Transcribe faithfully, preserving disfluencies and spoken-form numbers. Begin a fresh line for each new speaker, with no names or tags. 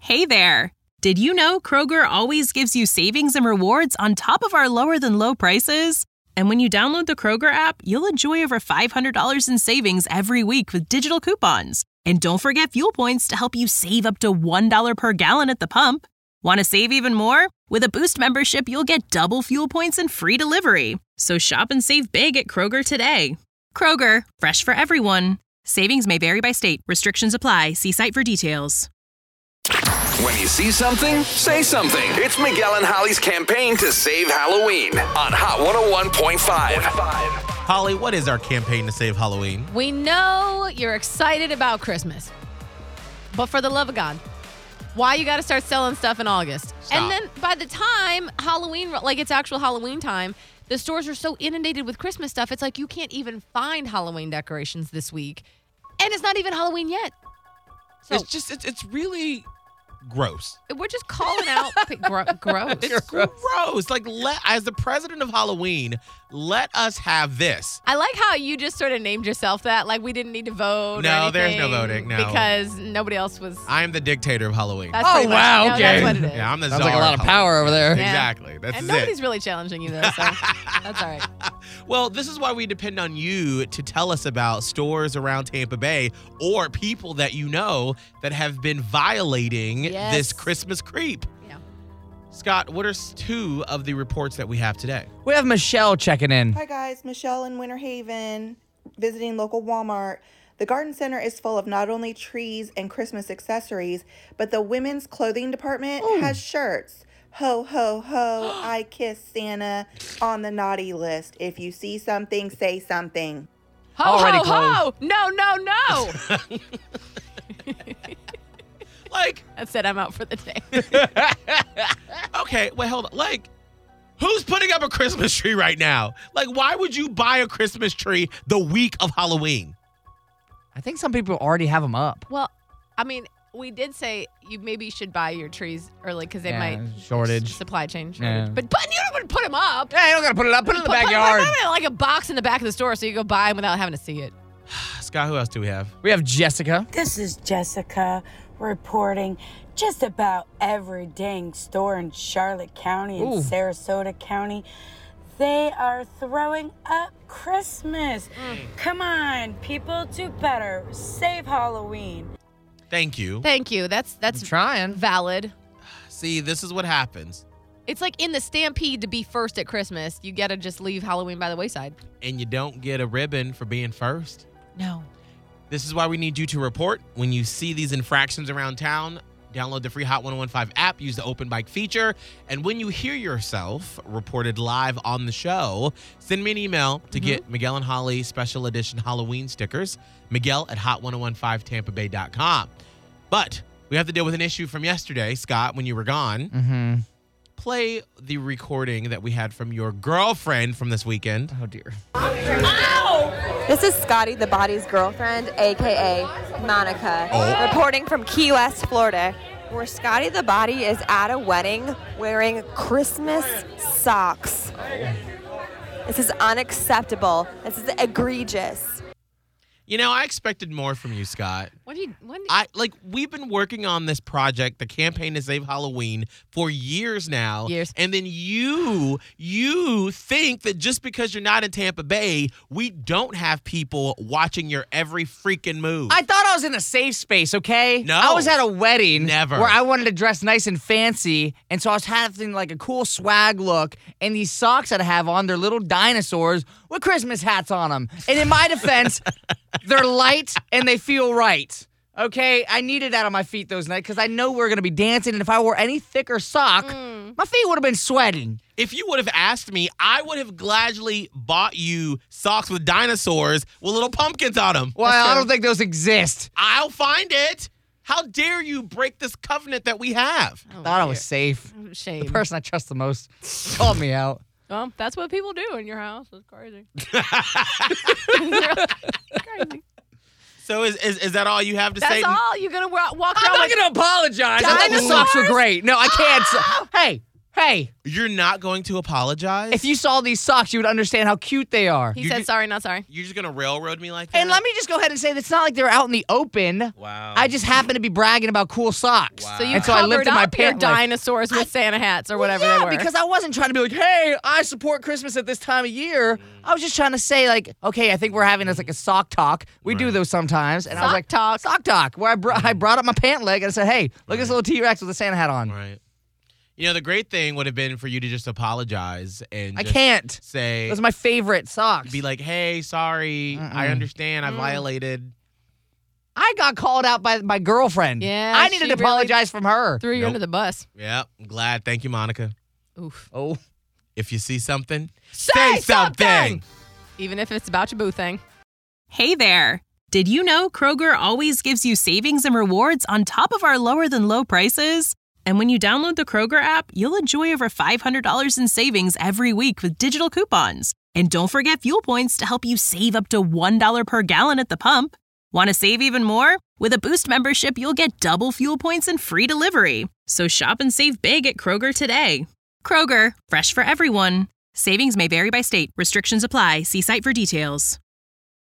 Hey there! Did you know Kroger always gives you savings and rewards on top of our lower-than-low prices? And when you download the Kroger app, you'll enjoy over five hundred dollars in savings every week with digital coupons. And don't forget fuel points to help you save up to one dollar per gallon at the pump. Want to save even more? With a Boost membership, you'll get double fuel points and free delivery. So shop and save big at Kroger today. Kroger, fresh for everyone. Savings may vary by state. Restrictions apply. See site for details.
When you see something, say something. It's Miguel and Holly's campaign to save Halloween on Hot one oh one point five.
Holly, what is our campaign to save Halloween?
We know you're excited about Christmas, but for the love of God, why you got to start selling stuff in August?
Stop.
And then by the time Halloween, like it's actual Halloween time, the stores are so inundated with Christmas stuff, it's like you can't even find Halloween decorations this week. And it's not even Halloween yet. So
It's just, it's, it's really gross.
we're just calling out gro- gross.
It's gross. Like, let, as the president of Halloween, let us have this.
I like how you just sort of named yourself that, like we didn't need to vote.
No,
or
there's no
anything
voting, no.
because nobody else was.
I am the dictator of Halloween.
That's
Oh,
pretty much-
wow,
no,
okay.
That's what it is.
Yeah, I'm the
Sounds
czar
like a lot of
Halloween.
power over there.
Yeah.
Exactly. That's
and
it.
nobody's really challenging you, though, so that's all right.
Well, this is why we depend on you to tell us about stores around Tampa Bay or people that you know that have been violating
Yes.
this Christmas creep.
Yeah.
Scott, what are s- two of the reports that we have today?
We have Michelle checking in.
Hi guys, Michelle in Winter Haven, visiting local Walmart. The garden center is full of not only trees and Christmas accessories, but the women's clothing department has shirts. Ho, ho, ho, I kiss Santa on the naughty list. If you see something, say something.
Ho,
Already
ho, ho! No, no, no!
Like,
That said, I'm out for the day.
okay, wait, hold on. Like, who's putting up a Christmas tree right now? Like, why would you buy a Christmas tree the week of Halloween?
I think some people already have them up.
Well, I mean, we did say you maybe should buy your trees early because they
Yeah,
might
shortage.
supply chain shortage.
Yeah.
But, but you don't want to put them up.
Yeah, you don't got to put it up. Put it in the
Put- put-
backyard.
Put, put, put like a box in the back of the store so you go buy them without having to see it.
Scott, who else do we have?
We have Jessica.
This is Jessica reporting just about every dang store in Charlotte County and
Ooh.
Sarasota County. They are throwing up Christmas. Come on, people, do better. Save Halloween.
Thank you.
Thank you. That's that's
I'm trying.
valid.
See, this is what happens.
It's like in the stampede to be first at Christmas, you got to just leave Halloween by the wayside.
And you don't get a ribbon for being first.
No.
This is why we need you to report when you see these infractions around town. Download the free Hot one oh one five app, use the open bike feature, and when you hear yourself reported live on the show, send me an email to get Miguel and Holly special edition Halloween stickers, Miguel at hot ten fifteen tampa bay dot com. But we have to deal with an issue from yesterday, Scott, when you were gone.
Mm-hmm.
Play the recording that we had from your girlfriend from this weekend.
Oh, dear.
This is Scotty, the body's girlfriend, a k a. Monica,
Oh.
reporting from Key West, Florida, where Scotty the body is at a wedding wearing Christmas socks. This is unacceptable. This is egregious.
You know, I expected more from you, Scott.
What do you what do you,
I like we've been working on this project, the campaign to save Halloween, for years now.
Years.
And then you you think that just because you're not in Tampa Bay, we don't have people watching your every freaking move.
I thought I was in a safe space, okay?
No.
I was at a wedding
Never.
where I wanted to dress nice and fancy, and so I was having like a cool swag look, and these socks that I have on, they're little dinosaurs with Christmas hats on them. And in my defense, they're light and they feel right. Okay? I needed that on my feet those nights because I know we we're going to be dancing, and if I wore any thicker sock, my feet would have been sweating.
If you would have asked me, I would have gladly bought you socks with dinosaurs with little pumpkins on them.
Well, I don't think those exist.
I'll find it. How dare you break this covenant that we have?
oh,
Thought I
dear.
was safe.
Shame.
The person I trust the most called me out.
Well, that's what people do in your house. It's crazy. Crazy.
So is, is is that all you have to
That's
say?
all. You're gonna wa- walk
I'm
around
not
with
going to apologize. I thought the socks were
Dinosaurs?
great. No, I can't. s- Hey, Hey,
You're not going to apologize?
if you saw these socks, you would understand how cute they are.
He
You
said
ju-
sorry, not sorry.
You're just going to railroad me like that?
And let me just go ahead and say, it's not like they're out in the open.
Wow.
I just happen to be bragging about cool socks.
Wow.
So you
and so I
covered
lifted my
up your
pant leg.
dinosaurs with Santa hats or whatever
yeah,
they were.
because I wasn't trying to be like, hey, I support Christmas at this time of year. I was just trying to say, like, okay, I think we're having this like a sock talk. We do
Right.
those sometimes. And I was
Sock
like,
talk.
sock talk, where I, br- I brought up my pant leg and I said, hey, look at this little T-Rex with a Santa hat on.
Right. You know, the great thing would have been for you to just apologize and
I
just
can't.
say,
Those are my favorite socks.
be like, hey, sorry, I understand, I violated.
I got called out by my girlfriend.
Yeah,
I needed
she
to
really
apologize from her.
Threw you
Nope.
under the bus.
Yeah, I'm glad. Thank you, Monica.
Oof.
Oh.
If you see something,
Say something! Even if it's about your boo thing.
Hey there! Did you know Kroger always gives you savings and rewards on top of our lower than low prices? And when you download the Kroger app, you'll enjoy over five hundred dollars in savings every week with digital coupons. And don't forget fuel points to help you save up to one dollar per gallon at the pump. Want to save even more? With a Boost membership, you'll get double fuel points and free delivery. So shop and save big at Kroger today. Kroger, fresh for everyone. Savings may vary by state. Restrictions apply. See site for details.